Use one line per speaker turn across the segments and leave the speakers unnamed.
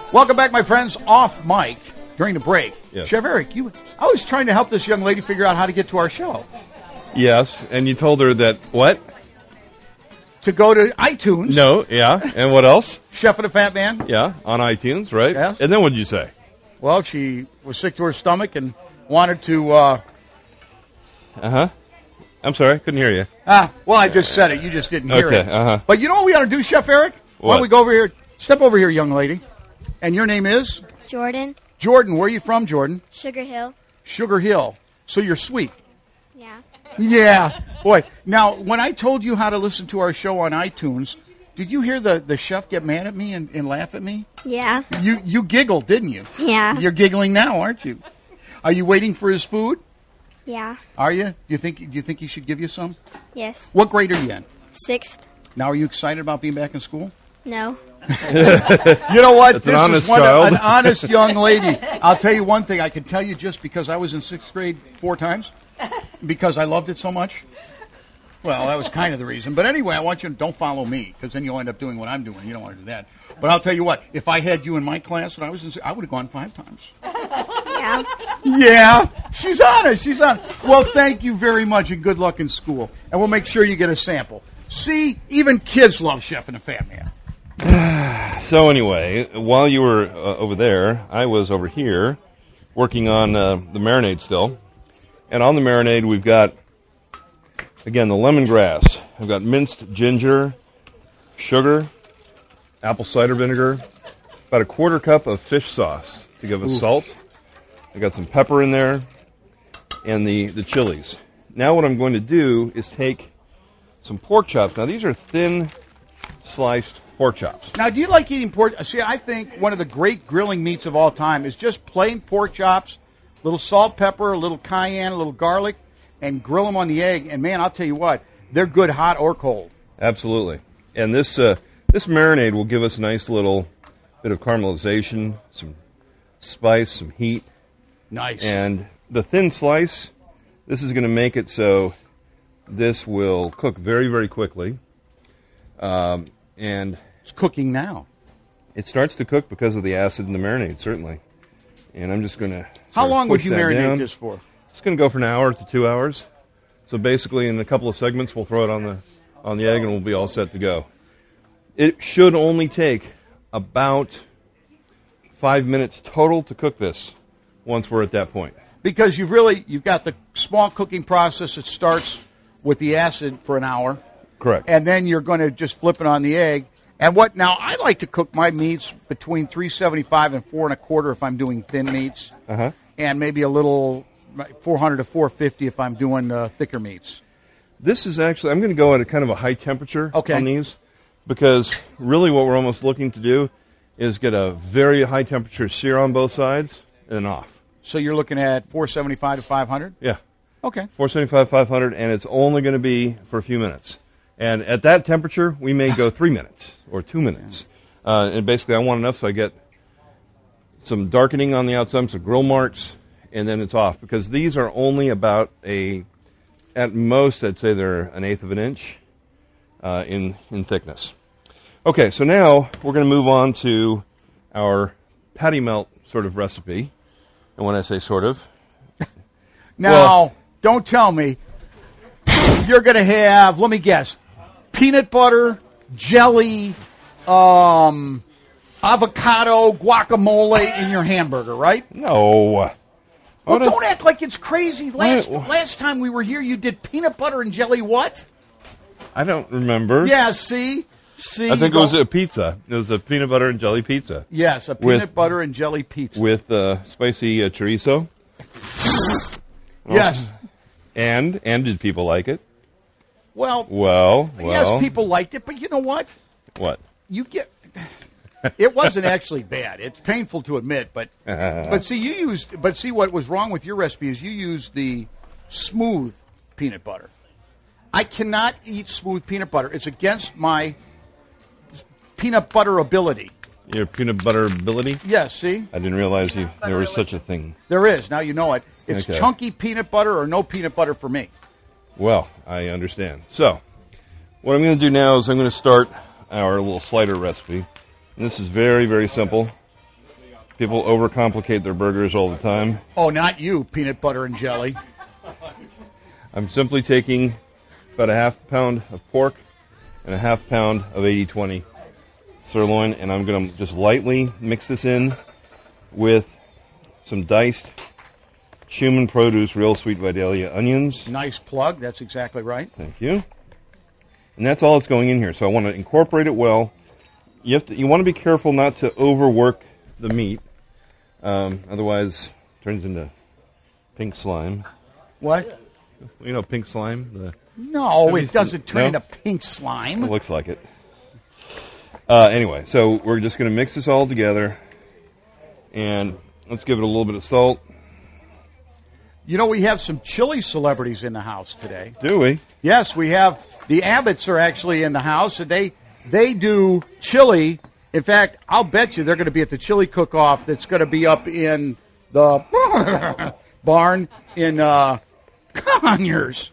Welcome back, my friends, off mic during the break.
Yes.
Chef Eric, I was trying to help this young lady figure out how to get to our show.
Yes, and you told her that, what?
To go to iTunes.
No, yeah, and what else?
Chef and the Fat Man.
Yeah, on iTunes, right?
Yes.
And then what did you say?
Well, she was sick to her stomach and wanted to...
I'm sorry, couldn't hear you.
Well, I just said it. You just didn't hear it.
Okay,
But you know what we ought to do, Chef Eric? Why don't we go over here? Step over here, young lady. And your name is?
Jordan.
Jordan. Where are you from, Jordan?
Sugar Hill.
Sugar Hill. So you're sweet.
Yeah.
Yeah. Boy, now, when I told you how to listen to our show on iTunes, did you hear the chef get mad at me and laugh at me?
Yeah.
You giggled, didn't you?
Yeah.
You're giggling now, aren't you? Are you waiting for his food?
Yeah.
Are you? Do you think he should give you some?
Yes.
What grade are you in?
6th.
Now, are you excited about being back in school?
No.
You know what?
That's an honest
is
child.
An honest young lady. I'll tell you one thing. I can tell you just because I was in 6th grade 4 times because I loved it so much. Well, that was kind of the reason. But anyway, I want you to don't follow me because then you'll end up doing what I'm doing. You don't want to do that. But I'll tell you what. If I had you in my class when I was in, I would have gone 5 times.
Yeah.
Yeah. She's honest. She's honest. Well, thank you very much and good luck in school. And we'll make sure you get a sample. See, even kids love Chef and the Fat Man.
So anyway, while you were over there, I was over here working on the marinade still. And on the marinade, we've got, again, the lemongrass. I've got minced ginger, sugar, apple cider vinegar, about a 1/4 cup of fish sauce to give us salt. I got some pepper in there, and the chilies. Now what I'm going to do is take some pork chops. Now these are thin sliced pork chops.
Now, do you like eating pork? See, I think one of the great grilling meats of all time is just plain pork chops, a little salt, pepper, a little cayenne, a little garlic, and grill them on the egg. And, man, I'll tell you what, they're good hot or cold.
Absolutely. And this marinade will give us a nice little bit of caramelization, some spice, some heat.
Nice.
And the thin slice, this is going to make it so this will cook very, very quickly. And
it's cooking now.
It starts to cook because of the acid in the marinade, certainly. And I'm just going to
How long would you marinate this for?
It's going to go for an hour to 2 hours. So basically, in a couple of segments, we'll throw it on the egg, and we'll be all set to go. It should only take about 5 minutes total to cook this once we're at that point.
Because you've got the small cooking process that starts with the acid for an hour.
Correct.
And then you're going to just flip it on the egg. And now I like to cook my meats between 375 and 4 1/4 if I'm doing thin meats. And maybe a little 400 to 450 if I'm doing thicker meats.
This is actually, I'm going to go at a kind of a high temperature on these because really what we're almost looking to do is get a very high temperature sear on both sides and then off.
So you're looking at 475 to 500?
Yeah.
Okay.
475, 500, and it's only going to be for a few minutes. And at that temperature, we may go 3 minutes or 2 minutes. And basically, I want enough so I get some darkening on the outside, some grill marks, and then it's off. Because these are only about at most, I'd say they're 1/8 of an inch in thickness. Okay, so now we're going to move on to our patty melt sort of recipe. And when I say sort of...
Now, don't tell me you're going to have, let me guess, peanut butter, jelly, avocado, guacamole in your hamburger, right?
No.
Well, don't act like it's crazy. Last time we were here, you did peanut butter and jelly what?
I don't remember.
Yeah, see?
I think it was a pizza. It was a peanut butter and jelly pizza.
Yes, a peanut butter and jelly pizza.
With spicy chorizo.
Yes.
And did people like it?
Well, yes, people liked it, but you know what?
What?
It wasn't actually bad. It's painful to admit, but see what was wrong with your recipe is you used the smooth peanut butter. I cannot eat smooth peanut butter. It's against my peanut butter ability.
Your peanut butter ability?
Yes, see?
I didn't realize there was such a thing.
There is. Now you know it. It's chunky peanut butter or no peanut butter for me.
Well, I understand. So, what I'm going to do now is I'm going to start our little slider recipe. And this is very, very simple. People overcomplicate their burgers all the time.
Oh, not you, peanut butter and jelly.
I'm simply taking about a half pound of pork and a half pound of 80/20 sirloin, and I'm going to just lightly mix this in with some diced Schumann Produce Real Sweet Vidalia onions.
Nice plug. That's exactly right.
Thank you. And that's all that's going in here. So I want to incorporate it well. You want to be careful not to overwork the meat. Otherwise, it turns into pink slime.
What?
You know pink slime?
No, it doesn't turn
No?
into pink slime.
It looks like it. Anyway, so we're just going to mix this all together. And let's give it a little bit of salt.
You know, we have some chili celebrities in the house today.
Do we?
Yes, we have. The Abbotts are actually in the house, and they do chili. In fact, I'll bet you they're going to be at the chili cook-off that's going to be up in the barn in Conyers.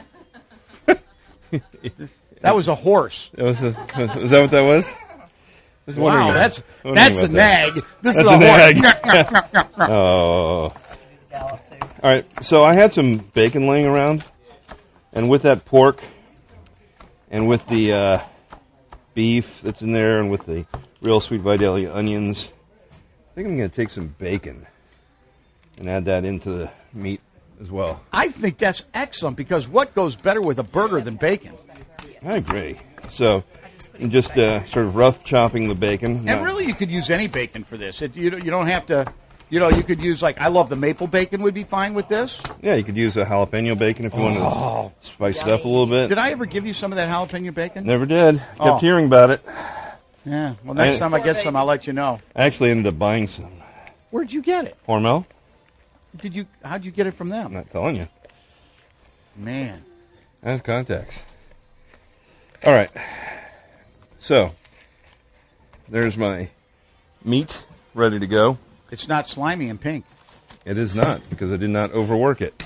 That was a horse.
Was that what that was?
Wow, that's a nag. This is
That's
a
a
horse.
Oh. All right, so I had some bacon laying around, and with that pork, and with the beef that's in there, and with the Real Sweet Vidalia onions, I think I'm going to take some bacon and add that into the meat as well.
I think that's excellent, because what goes better with a burger than bacon?
I agree. So, I'm just sort of rough chopping the bacon.
And really, you could use any bacon for this. You don't have to. You could use, I love the maple bacon would be fine with this.
Yeah, you could use a jalapeno bacon if you want to spice it up a little bit.
Did I ever give you some of that jalapeno bacon?
Never did. Kept hearing about it.
Yeah. Well, next time I get some, I'll let you know.
I actually ended up buying some.
Where'd you get it?
Hormel?
How'd you get it from them?
I'm not telling you.
Man.
I have contacts. All right. So, there's my meat ready to go.
It's not slimy and pink.
It is not, because I did not overwork it.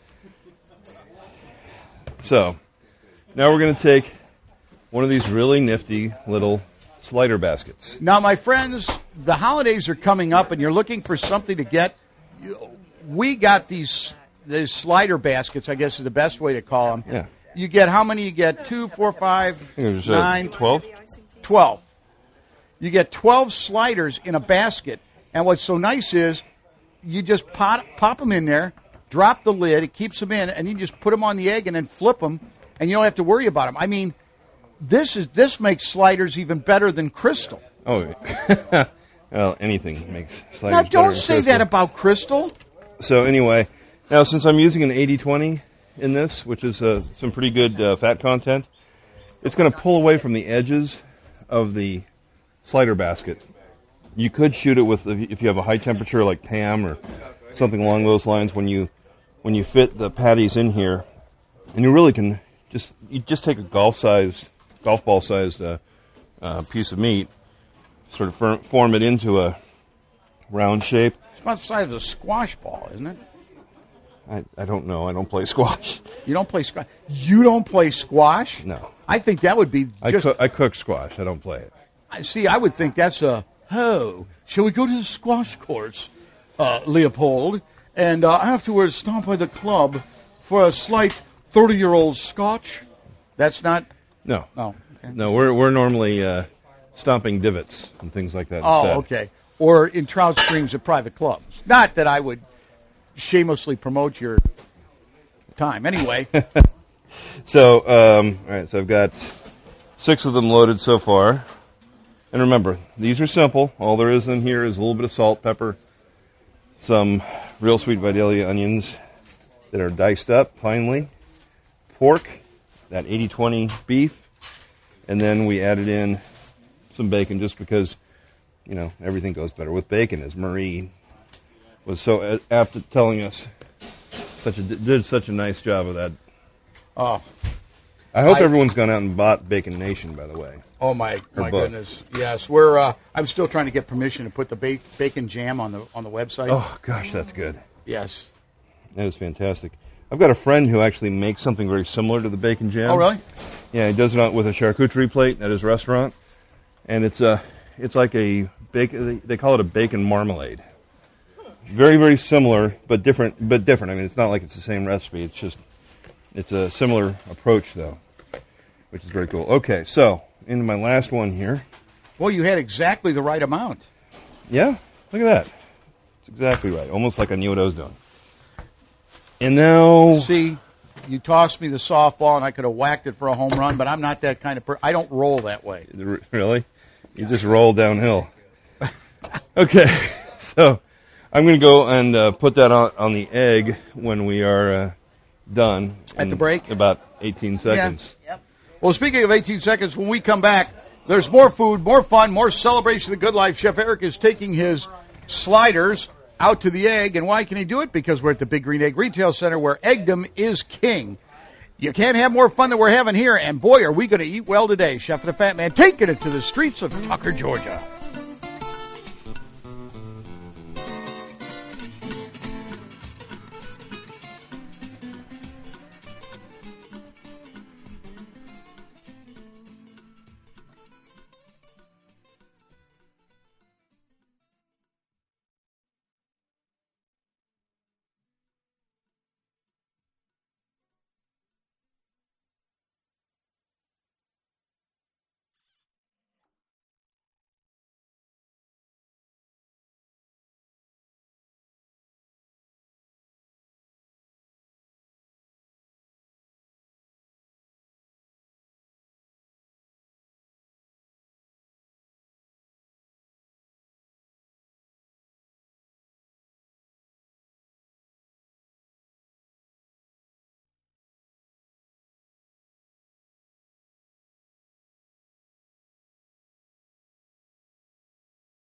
So, now we're going to take one of these really nifty little slider baskets.
Now, my friends, the holidays are coming up, and you're looking for something to get. We got these slider baskets, I guess is the best way to call them.
Yeah.
You get, how many you get? 2, 4, 5, 9,
12?
12. You get 12 sliders in a basket. And what's so nice is you just pop them in there, drop the lid, it keeps them in, and you just put them on the egg and then flip them, and you don't have to worry about them. I mean, this makes sliders even better than Crystal.
Oh, well, anything makes sliders
Now,
better
don't
than
say
Crystal.
that about Crystal.
So anyway, now since I'm using an 80/20 in this, which is some pretty good fat content, it's going to pull away from the edges of the slider basket. You could shoot it with, if you have a high temperature like Pam or something along those lines, when you fit the patties in here, and you really can just take a golf ball sized piece of meat, sort of form it into a round shape.
It's about the size of a squash ball, isn't it?
I don't know. I don't play squash.
You don't play squash? You don't play squash?
No.
I think that would be just...
I cook squash. I don't play it.
I would think that's shall we go to the squash courts, Leopold, and afterwards stop by the club for a slight 30-year-old scotch? That's not...
No.
Oh, okay.
No, we're normally stomping divots and things like that
Oh,
instead.
okay. Or in trout streams at private clubs. Not that I would shamelessly promote your time. Anyway.
So, all right, so I've got 6 of them loaded so far. And remember, these are simple. All there is in here is a little bit of salt, pepper, some Real Sweet Vidalia onions that are diced up finely, pork, that 80/20 beef, and then we added in some bacon just because, everything goes better with bacon, as Marie was so apt at telling us. Did such a nice job of that.
Oh,
I hope everyone's gone out and bought Bacon Nation, by the way.
oh my
book.
goodness. Yes, we're. I'm still trying to get permission to put the bacon jam on the website.
Oh, gosh, that's good.
Yes.
That is fantastic. I've got a friend who actually makes something very similar to the bacon jam.
Oh, really?
Yeah, he does it with a charcuterie plate at his restaurant, and it's like a bacon. They call it a bacon marmalade. Very, very similar, but different. I mean, it's not like it's the same recipe. It's a similar approach, though, which is very cool. Okay, so into my last one here.
Well, you had exactly the right amount.
Yeah, look at that. It's exactly right. Almost like I knew what I was doing. And now...
See, you tossed me the softball, and I could have whacked it for a home run, but I'm not that kind of person. I don't roll that way.
Really? You just roll downhill. Okay, so I'm going to go and put that on the egg when we are done.
At the break?
About 18 seconds.
Yeah. Yep. Well, speaking of 18 seconds, when we come back, there's more food, more fun, more celebration of the good life. Chef Eric is taking his sliders out to the egg. And why can he do it? Because we're at the Big Green Egg Retail Center where eggdom is king. You can't have more fun than we're having here. And boy, are we going to eat well today. Chef and the Fat Man taking it to the streets of Tucker, Georgia.